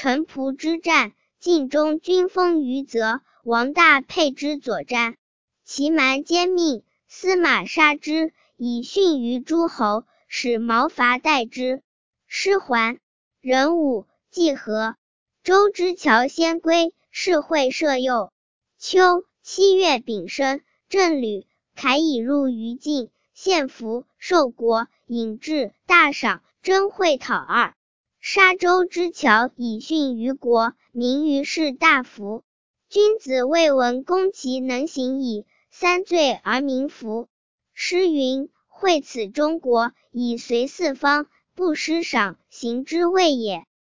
城濮之战，晋中军封于泽，王大沛之左瞻，其蛮奸佞，司马杀之，以训于诸侯，使毛伐代之。师还，壬午，季和，周之侨先归，是会社右。秋7月丙申，郑吕凯以入于晋，献俘，受国，引至，大赏，征会讨2。杀周之侨以训于国，名于士大夫。君子未闻攻其能行矣，3罪而民服。诗云：惠此中国，以随四方，不施赏，行之谓也。